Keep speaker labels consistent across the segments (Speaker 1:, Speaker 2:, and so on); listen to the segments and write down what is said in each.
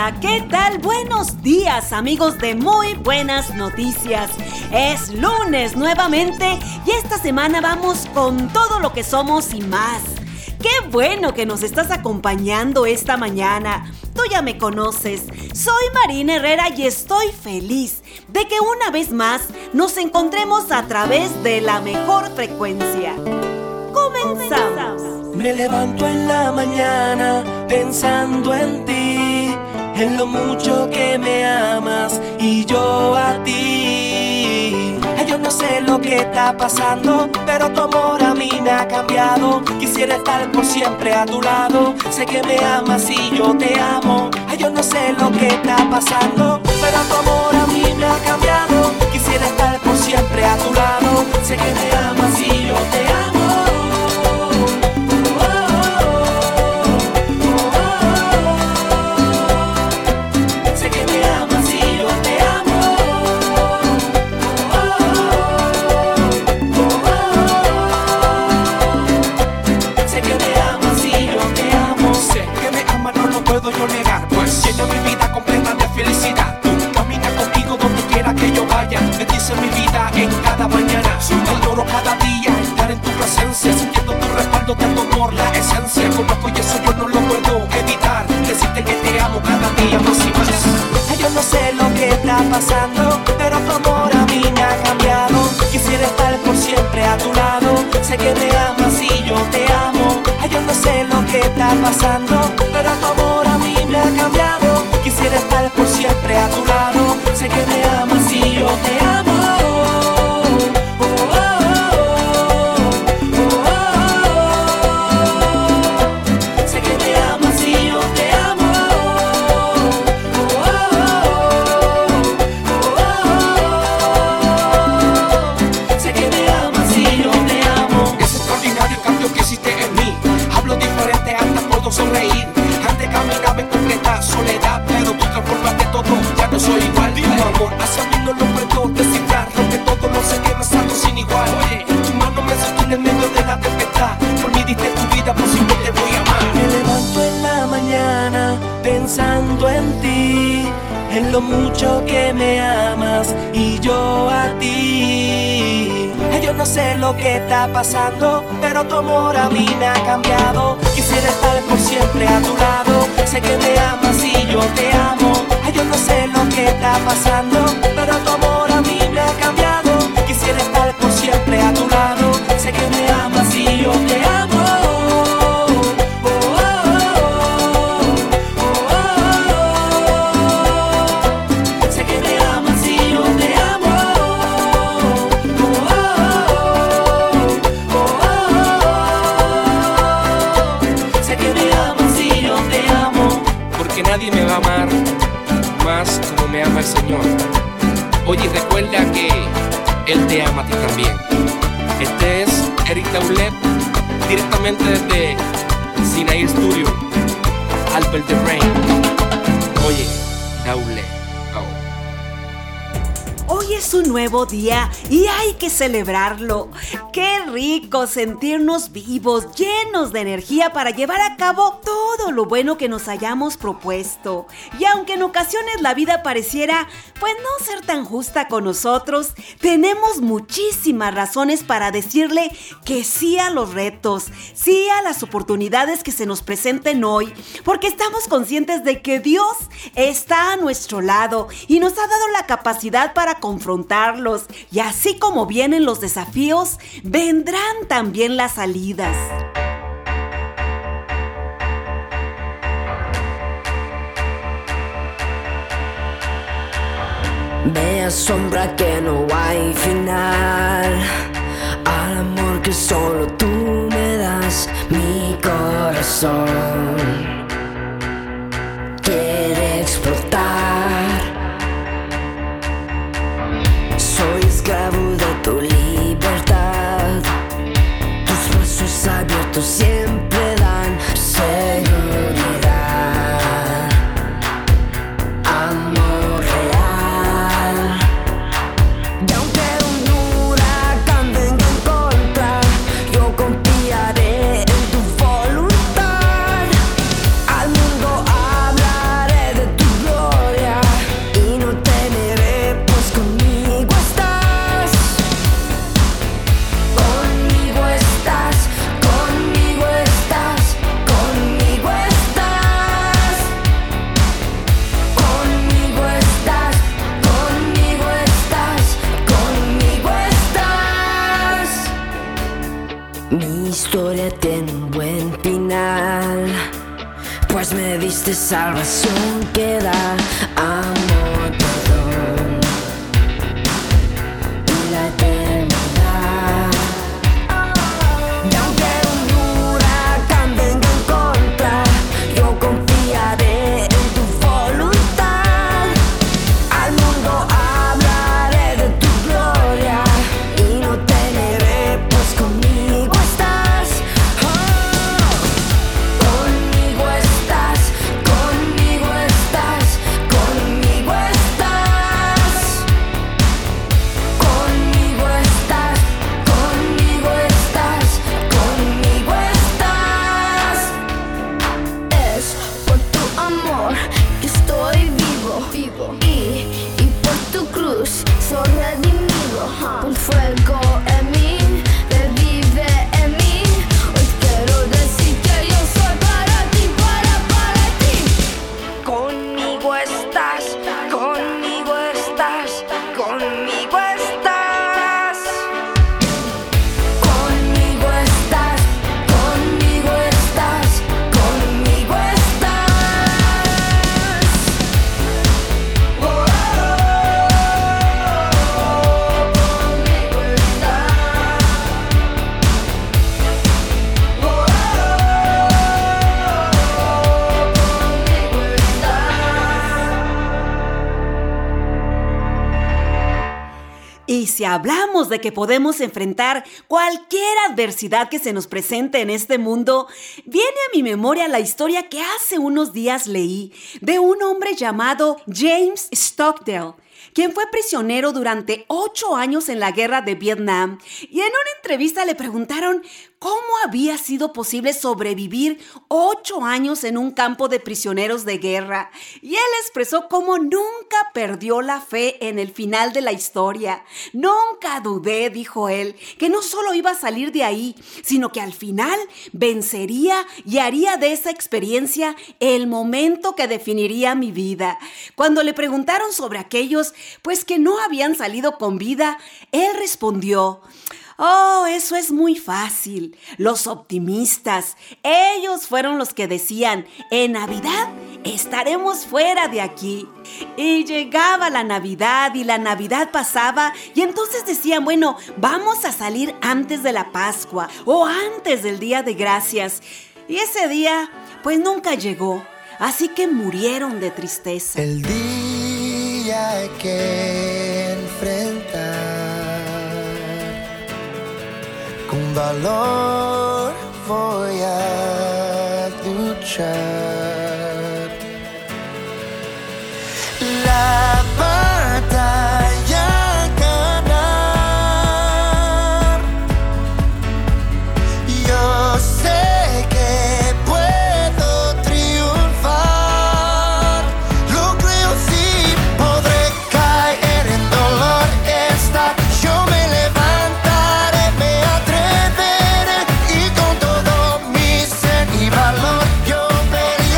Speaker 1: Hola, ¿qué tal? Buenos días, amigos de Muy Buenas Noticias. Es lunes nuevamente y esta semana vamos con todo lo que somos y más. ¡Qué bueno que nos estás acompañando esta mañana! Tú ya me conoces, soy Marina Herrera y estoy feliz de que una vez más nos encontremos a través de la mejor frecuencia. ¡Comenzamos!
Speaker 2: Me levanto en la mañana pensando en ti, en lo mucho que me amas y yo a ti. Yo no sé lo que está pasando, pero tu amor a mí me ha cambiado. Quisiera estar por siempre a tu lado. Sé que me amas y yo te amo. Yo no sé lo que está pasando, pero tu amor a mí me ha cambiado. Quisiera estar por siempre a tu lado. Sé que me amas y yo te amo.
Speaker 3: Yo negar, pues lleno mi vida completa de felicidad. Tú camina conmigo donde quiera que yo vaya. Bendice mi vida en cada mañana. Adoro cada día estar en tu presencia, sintiendo tu respaldo, te amor, la esencia. Conozco y eso yo no lo puedo evitar. Decirte que te amo cada día más y más.
Speaker 2: Yo no sé lo que está pasando, pero tu amor a mí me ha cambiado. Quisiera estar por siempre a tu lado. Sé que me amas y yo te amo. Yo no sé lo que está pasando, pero tu amor a mí me ha cambiado. Quisiera estar por siempre a tu lado. Sé que me amas y yo te amo. Sé que me amas y yo te amo. Sé que me amas y yo te amo.
Speaker 3: Es extraordinario el cambio que hiciste en mí. Hablo diferente, hasta puedo sonreír. Antes caminaba en completa soledad, pero tú transformaste todo, ya no soy igual. Tu amor hacia mí no lo puedo descifrar. Rompe todo, no sé qué, no es algo sin igual. Oye, tu mano me sostiene en medio de la tempestad. Por mí diste tu vida, por siempre te voy a amar.
Speaker 2: Me levanto en la mañana pensando en ti, en lo mucho que me amas y yo a ti. Yo no sé lo que está pasando, pero tu amor a mí me ha cambiado. Quisiera estar por siempre a tu lado. Sé que me amas y yo te amo. Yo no sé lo que está pasando, pero tu amor a mí me ha cambiado. Quisiera estar por siempre a tu lado. Sé que me amas y yo te amo.
Speaker 3: Nadie me va a amar más como me ama el Señor. Oye, recuerda que Él te ama a ti también. Este es Eric Daulet, directamente desde Sinaí Studio, Albert de Rain. Oye, Daulet.
Speaker 1: Hoy es un nuevo día y hay que celebrarlo. ¡Qué rico sentirnos vivos, llenos de energía para llevar a cabo todo lo bueno que nos hayamos propuesto! Y aunque en ocasiones la vida pareciera, pues no ser tan justa con nosotros, tenemos muchísimas razones para decirle que sí a los retos, sí a las oportunidades que se nos presenten hoy, porque estamos conscientes de que Dios está a nuestro lado y nos ha dado la capacidad para confrontarlos, y así como vienen los desafíos, vendrán también las salidas.
Speaker 4: Me asombra que no hay final al amor que solo tú me das. Mi corazón quiere explotar. Soy esclavo de tu libertad. Tus brazos abiertos siempre dan seguridad. Amor real. Y aunque un huracán venga en contra, yo confiaré en tu voluntad. Al mundo hablaré de tu final, pues me diste salvación que da amor, perdón y la eternidad. Y aunque un huracán venga en contra, yo confiaré en tu voluntad. Al mundo hablaré de tu gloria y no temeré, pues conmigo estás. Conmigo estás, conmigo estás, conmigo estás. Conmigo estás, conmigo estás, conmigo estás. Es por tu amor que estoy vivo, y por tu cruz soy redimido. Un fuego en mí, revive en mí. Hoy quiero decir que yo soy para ti, para ti. Conmigo estás, conmigo estás, conmigo estás. Conmigo estás, conmigo estás, conmigo estás.
Speaker 1: Y si hablamos de que podemos enfrentar cualquier adversidad que se nos presente en este mundo, viene a mi memoria la historia que hace unos días leí de un hombre llamado James Stockdale, quien fue prisionero durante 8 años en la guerra de Vietnam. Y en una entrevista le preguntaron cómo había sido posible sobrevivir 8 años en un campo de prisioneros de guerra. Y él expresó cómo nunca perdió la fe en el final de la historia. Nunca dudé, dijo él, que no solo iba a salir de ahí, sino que al final vencería y haría de esa experiencia el momento que definiría mi vida. Cuando le preguntaron sobre aquellos, pues que no habían salido con vida, él respondió: oh, eso es muy fácil. Los optimistas, ellos fueron los que decían: en Navidad estaremos fuera de aquí. Y llegaba la Navidad y la Navidad pasaba y entonces decían: bueno, vamos a salir antes de la Pascua o antes del Día de Gracias. Y ese día, pues nunca llegó. Así que murieron de tristeza.
Speaker 5: El día hay que enfrentar con valor, voy a luchar. La batalla ganar. Yo sé que puedo triunfar. Lo creo, sí, podré caer en dolor. Yo me levantaré, me atreveré y con todo mi ser y valor yo pelearé.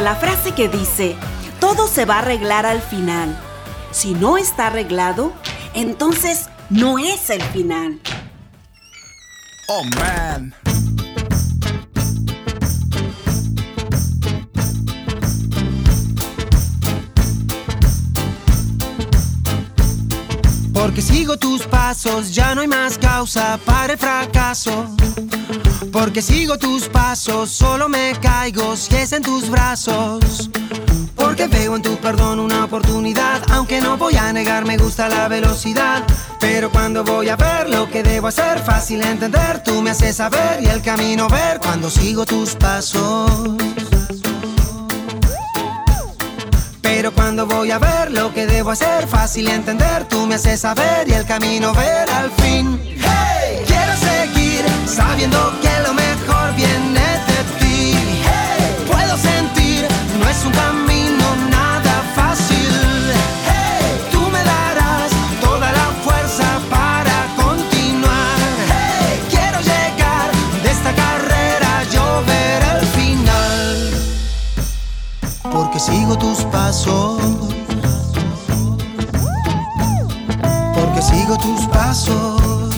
Speaker 1: la frase que dice, todo se va a arreglar al final. Si no está arreglado, entonces no es el final.
Speaker 6: Oh, man.
Speaker 7: Porque sigo tus pasos, ya no hay más causa para el fracaso. Porque sigo tus pasos, solo me caigo si es en tus brazos. Porque veo en tu perdón una oportunidad, aunque no voy a negar, me gusta la velocidad. Pero cuando voy a ver lo que debo hacer, fácil entender, tú me haces saber y el camino ver cuando sigo tus pasos. Pero cuando voy a ver lo que debo hacer, fácil entender, tú me haces saber y el camino ver al fin. Hey, quiero seguir sabiendo que lo mejor viene de ti. Hey, puedo sentir, no es un camino nada fácil. Hey, tú me darás toda la fuerza para continuar. Hey, quiero llegar de esta carrera, yo ver el final. Porque sigo tus pasos. Porque sigo tus pasos.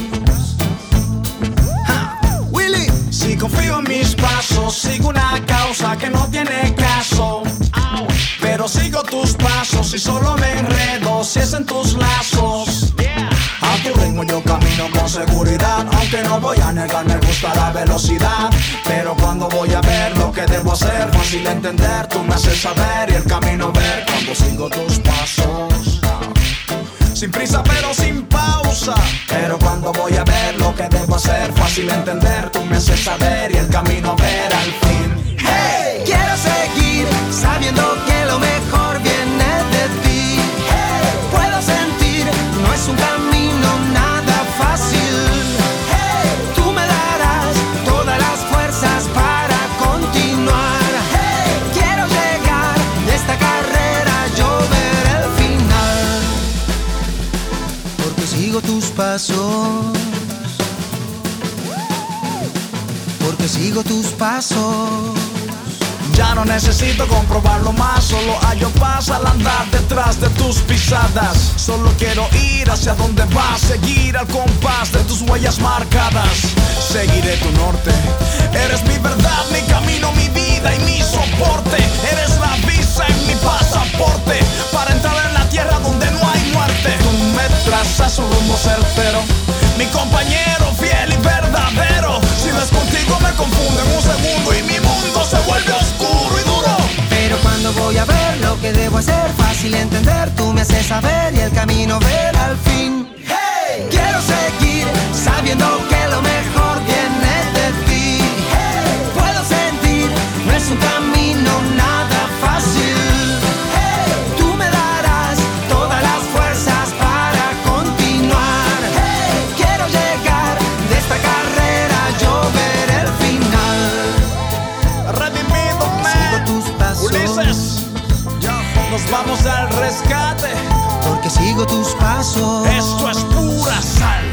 Speaker 6: Willy, si confío en mis pasos, sigo una causa que no tiene caso. Pero sigo tus pasos y solo me enredo si es en tus lazos. A tu ritmo yo camino con seguridad, aunque no voy a negar, me gusta la velocidad. Pero cuando voy a ver lo que debo hacer, fácil entender, tú me haces saber y el camino ver cuando sigo tus pasos. Sin prisa pero sin pausa. Pero cuando voy a ver lo que debo hacer, fácil entender, tú me haces saber y el camino ver al fin.
Speaker 7: Hey, quiero seguir sabiendo que lo mejor viene de ti. Hey, puedo sentir, no es un camino nada fácil. Hey, tú me darás todas las fuerzas para continuar. Hey, quiero llegar de esta carrera, yo ver el final. Porque sigo tus pasos. Porque sigo tus pasos.
Speaker 6: Ya no necesito comprobarlo más, solo hallo paz al andar detrás de tus pisadas. Solo quiero ir hacia donde vas, seguir al compás de tus huellas marcadas. Seguiré tu norte, eres mi verdad, mi camino, mi vida y mi soporte. Eres la visa en mi pasaporte, para entrar en la tierra donde no hay muerte. Tú me trazas un rumbo certero, mi compañero fiel y verdadero. Si no es contigo me confundo en un segundo y mi mundo se vuelve oscuro y duro.
Speaker 7: Pero cuando voy a ver lo que debo hacer, fácil entender, tú me haces saber y el camino ver al fin. Hey, quiero seguir sabiendo que lo mejor viene de ti. Hey, puedo sentir, no es un camino nada fácil. Hey, tú me darás todas las fuerzas para continuar. Hey, quiero llegar de esta carrera, yo ver el final.
Speaker 6: Redimido, man.
Speaker 7: Sigo tus pasos.
Speaker 6: Ulises, nos vamos al rescate.
Speaker 7: Porque sigo tus pasos.
Speaker 6: Esto es pura sal.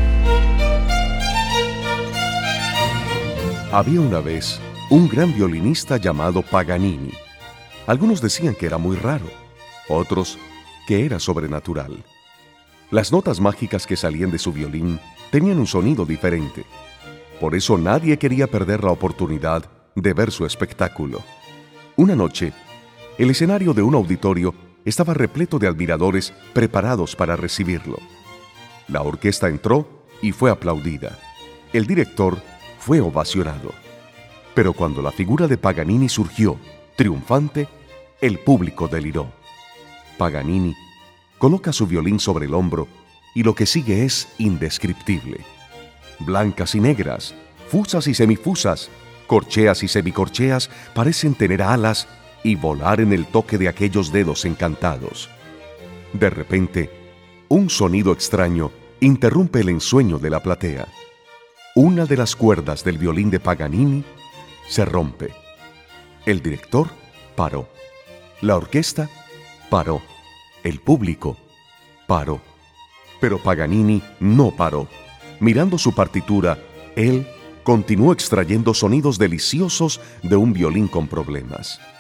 Speaker 8: Había una vez un gran violinista llamado Paganini. Algunos decían que era muy raro, otros que era sobrenatural. Las notas mágicas que salían de su violín tenían un sonido diferente. Por eso nadie quería perder la oportunidad de ver su espectáculo. Una noche, el escenario de un auditorio estaba repleto de admiradores preparados para recibirlo. La orquesta entró y fue aplaudida. El director fue ovacionado. Pero cuando la figura de Paganini surgió, triunfante, el público deliró. Paganini coloca su violín sobre el hombro y lo que sigue es indescriptible. Blancas y negras, fusas y semifusas, corcheas y semicorcheas parecen tener alas y volar en el toque de aquellos dedos encantados. De repente, un sonido extraño interrumpe el ensueño de la platea. Una de las cuerdas del violín de Paganini se rompe. El director paró. La orquesta paró. El público paró. Pero Paganini no paró. Mirando su partitura, él continuó extrayendo sonidos deliciosos de un violín con problemas.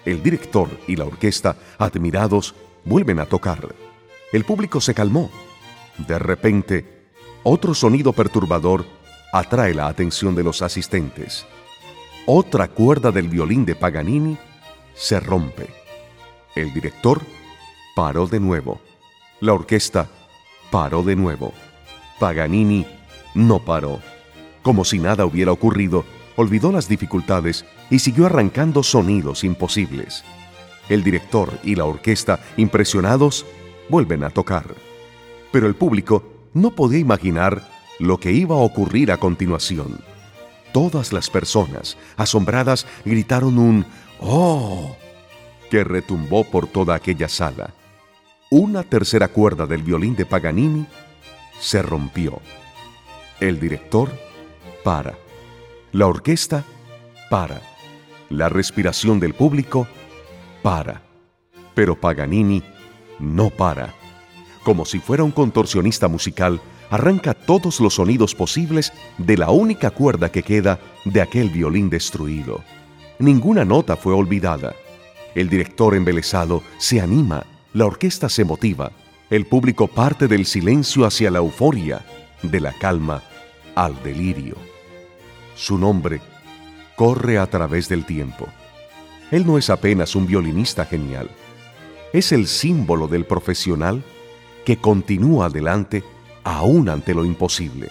Speaker 8: El director y la orquesta, admirados, vuelven a tocar. El público se calmó. De repente, otro sonido perturbador atrae la atención de los asistentes. Otra cuerda del violín de Paganini se rompe. El director paró de nuevo. La orquesta paró de nuevo. Paganini no paró. Como si nada hubiera ocurrido, olvidó las dificultades y siguió arrancando sonidos imposibles. El director y la orquesta, impresionados, vuelven a tocar. Pero el público no podía imaginar lo que iba a ocurrir a continuación. Todas las personas, asombradas, gritaron un ¡oh!, que retumbó por toda aquella sala. Una tercera cuerda del violín de Paganini se rompió. El director para. La orquesta para. La respiración del público para. Pero Paganini no para. Como si fuera un contorsionista musical, arranca todos los sonidos posibles de la única cuerda que queda de aquel violín destruido. Ninguna nota fue olvidada. El director embelesado se anima, la orquesta se motiva, el público parte del silencio hacia la euforia, de la calma al delirio. Su nombre corre a través del tiempo. Él no es apenas un violinista genial, es el símbolo del profesional que continúa adelante aún ante lo imposible.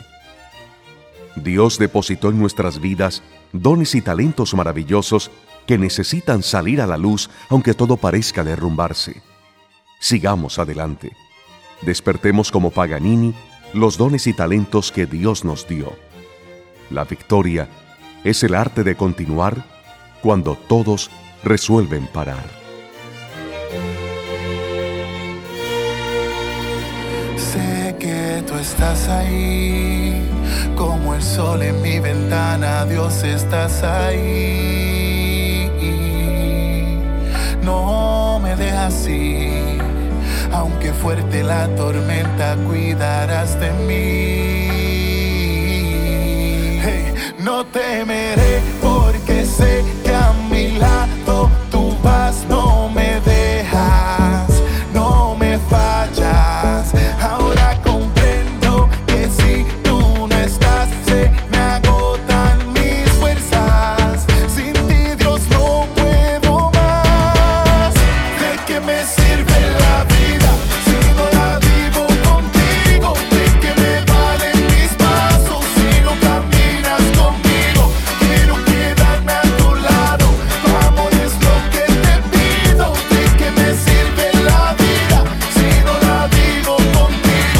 Speaker 8: Dios depositó en nuestras vidas dones y talentos maravillosos que necesitan salir a la luz aunque todo parezca derrumbarse. Sigamos adelante. Despertemos como Paganini los dones y talentos que Dios nos dio. La victoria es el arte de continuar cuando todos resuelven parar.
Speaker 9: Sé que tú estás ahí, como el sol en mi ventana, Dios, estás ahí. No me dejas ir, aunque fuerte la tormenta, cuidarás de mí. Hey, no temeré porque sé que a mi lado tú vas, no me dejas, no me fallas. Ahora comprendo que si tú no estás, se me agotan mis fuerzas. Sin ti, Dios, no puedo más. ¿De qué me sirve la vida si no la vivo contigo? ¿De qué me valen mis pasos si no caminas conmigo? Quiero quedarme a tu lado, tu amor es lo que te pido. ¿De qué me sirve la vida si no la vivo contigo?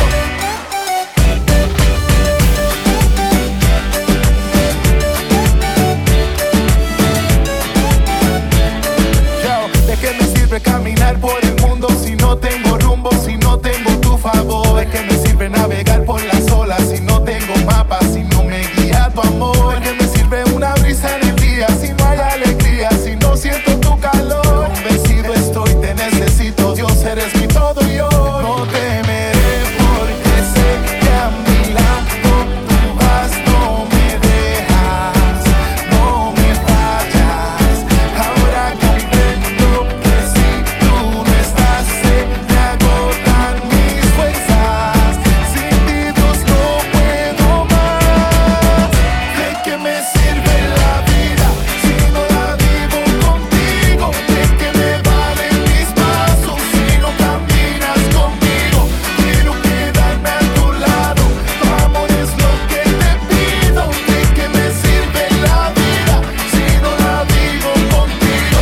Speaker 9: Yo, ¿de qué me sirve caminar por el mundo si no tengo rumbo, si no tengo tu favor? ¿De qué me sirve navegar por las olas si no tengo mapa, si no me guía tu amor? ¿De qué me sirve una brisa en el día si no hay alegría, si no siento tu calor? Convencido estoy, te necesito, Dios, eres mi todo y yo. No temeré porque sé que a mi lado tú vas, no me dejas, no me fallas. Ahora comprendo que si tú no estás, se me agotan mis fuerzas. Sin ti, Dios, no puedo más. ¿De qué me sirve la vida si no la vivo contigo? ¿De qué me valen mis pasos si no caminas conmigo? Quiero quedarme a tu lado, tu amor es lo que te pido. ¿De qué me sirve la vida si no la vivo contigo?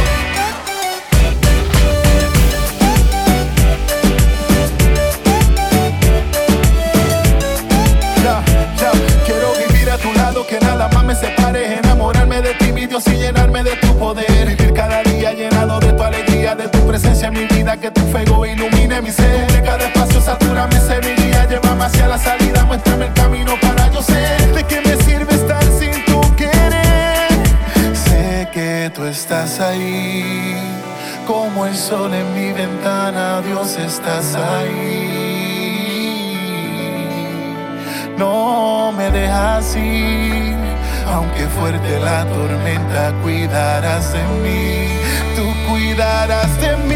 Speaker 9: Quiero vivir a tu lado, que nada más me separe. Enamorarme de ti, mi Dios, y llenarme de tu poder. Vivir cada día llenado de tu alegría, de tu presencia en mi vida. Que tu fuego ilumine mi ser. De cada espacio satúrame, sé mi guía. Llévame hacia la salida, muéstrame el camino para yo ser. ¿De qué me sirve estar sin tu querer? Sé que tú estás ahí, como el sol en mi ventana, Dios, estás ahí. No me dejas ir, Aunque fuerte la tormenta, cuidarás de mí, tú cuidarás de mí.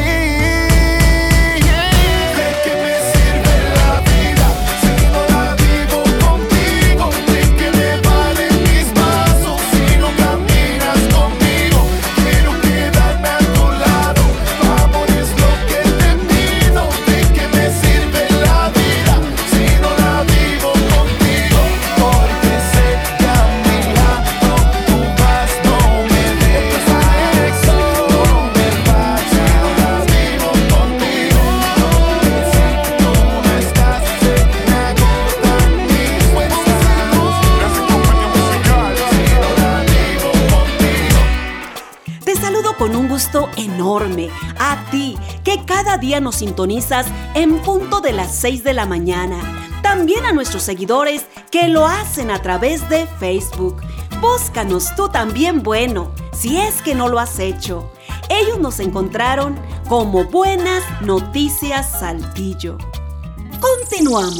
Speaker 1: Enorme a ti que cada día nos sintonizas en punto de las 6 de la mañana. También a nuestros seguidores que lo hacen a través de Facebook. Búscanos tú también, bueno, si es que no lo has hecho. Ellos nos encontraron como Buenas Noticias Saltillo. Continuamos.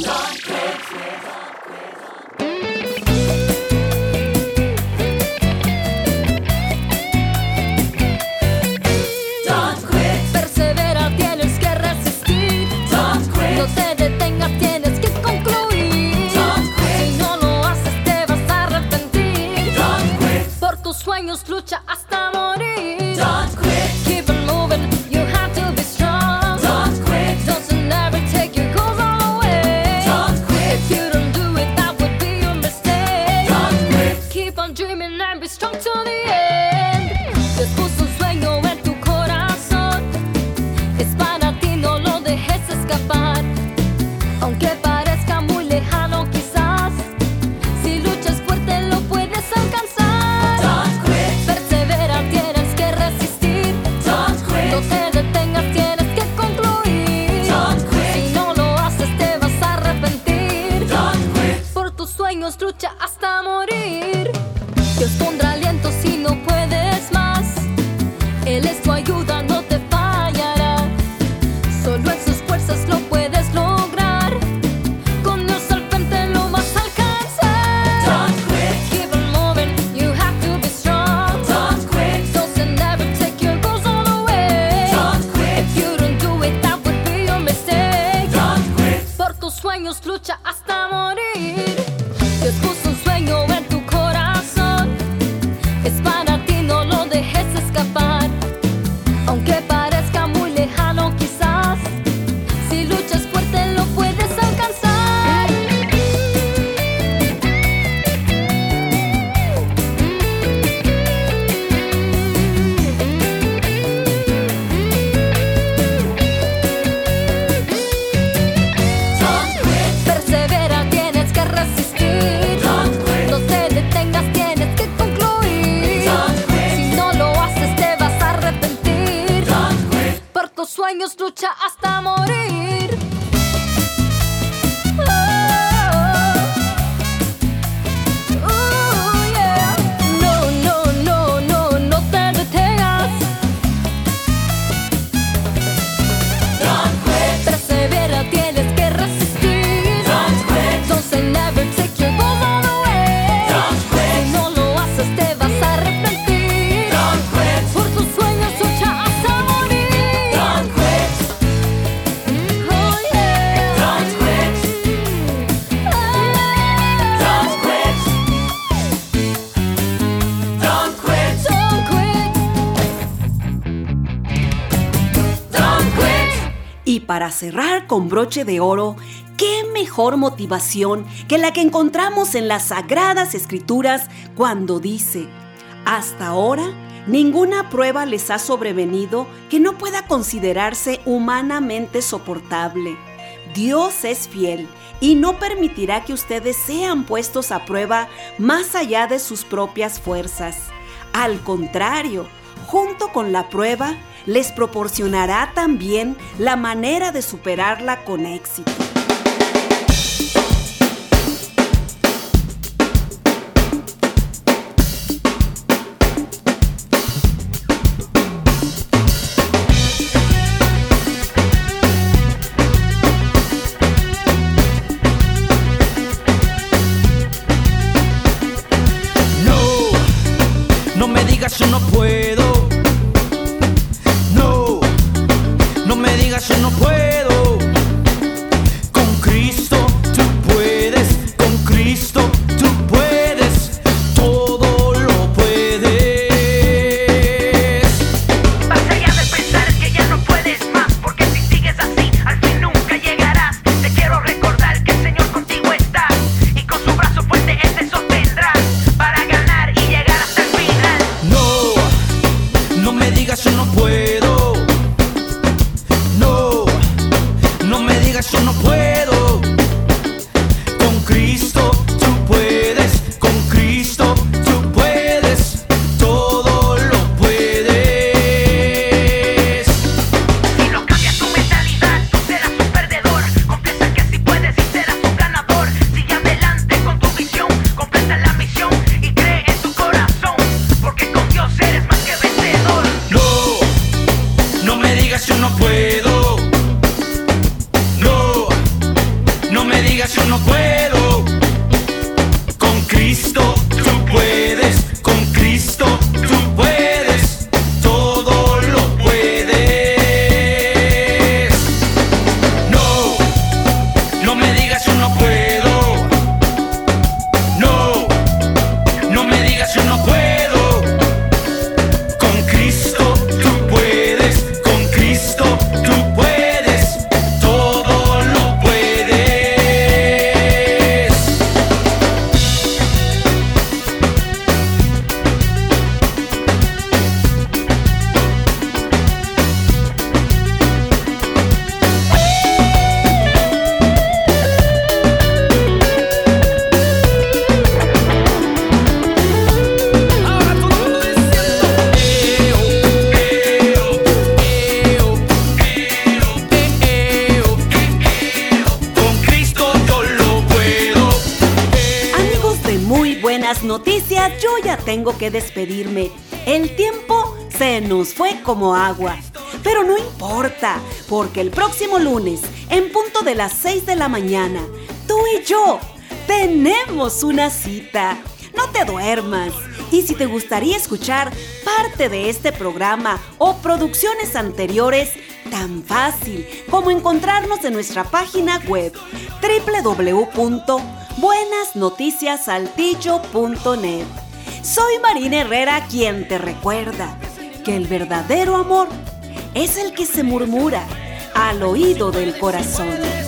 Speaker 10: No te detengas, tienes que concluir. Si no lo haces te vas a arrepentir. Por tus sueños lucha hasta morir. Keep on moving, you have to be strong. Doesn't ever take your goals all away. If you don't do it, that would be your mistake. Keep on dreaming and be strong to the end. Después un sueño en tu corazón. Es para ti, no lo dejes escapar. Aunque parezca muy lejano quizás, si luchas fuerte lo puedes alcanzar. Persevera, tienes que resistir. No te detengas, tienes que concluir. Si no lo haces te vas a arrepentir. Por tus sueños lucha hasta morir. Dios pondrá aliento si no puedes más. Él es tu ayuda, no te fallará. Solo en sus fuerzas lo puedes lograr. Con Dios al frente lo vas a alcanzar. Keep on moving, you have to be strong. Doesn't ever take your goals all away. If you don't do it, that would be your mistake. Por tus sueños lucha hasta morir. Dios puso un sueño en tu corazón. Es para ti, no lo dejes escapar. Aunque parezca muy lejano quizás, si luchas fuerte lo puedes alcanzar. Persevera, tienes que resistir. No te detengas, tienes que concluir. Si no lo haces te vas a arrepentir. Por tus sueños lucha hasta morir. Yeah. No te detengas. Persevera, tienes que resistir. Doesn't never take your goals all away. Si no lo haces te vas a arrepentir. Por tus sueños lucha hasta morir. Oh yeah. Don't quit.
Speaker 1: Y para cerrar con broche de oro, ¿qué mejor motivación que la que encontramos en las Sagradas Escrituras cuando dice: hasta ahora ninguna prueba les ha sobrevenido que no pueda considerarse humanamente soportable? Dios es fiel y no permitirá que ustedes sean puestos a prueba más allá de sus propias fuerzas. Al contrario, junto con la prueba, les proporcionará también la manera de superarla con éxito.
Speaker 7: No
Speaker 11: digas yo no puedo. No, no me digas yo no puedo. Con Cristo tú puedes, con Cristo tú puedes, todo lo puedes.
Speaker 12: Basta ya de pensar que ya no puedes más, porque si sigues así, al fin nunca llegarás. Te quiero recordar que el Señor contigo está, y con su brazo fuerte Él te sostendrá, para ganar y llegar hasta el final.
Speaker 11: No, no me digas yo no puedo. No, no me digas yo no puedo. Con Cristo tú puedes, con Cristo tú puedes, todo lo puedes.
Speaker 12: Si no cambias tu mentalidad, tú serás un perdedor. Confiesa que sí puedes y serás un ganador. Sigue adelante con tu visión, completa la misión y cree en tu corazón, porque con Dios eres más que vencedor.
Speaker 11: No, no me digas yo no puedo. No, no me digas yo no puedo. Con Cristo tú puedes, con Cristo tú puedes, todo lo puedes. No, no me digas yo no puedo. No, no me digas yo no puedo. Con Cristo tú puedes, con Cristo tú puedes, todo lo puedes. Ahora todo el mundo con Cristo yo lo puedo.
Speaker 1: Amigos de Muy Buenas Noticias, yo ya tengo que despedirme. El tiempo se nos fue como agua. Pero no importa, porque el próximo lunes, en punto de las 6 de la mañana, tú y yo tenemos una cita. No te duermas. Y si te gustaría escuchar parte de este programa o producciones anteriores, tan fácil como encontrarnos en nuestra página web www.buenasnoticiasaltillo.net. Soy Marina Herrera, quien te recuerda que el verdadero amor es el que se murmura al oído del corazón.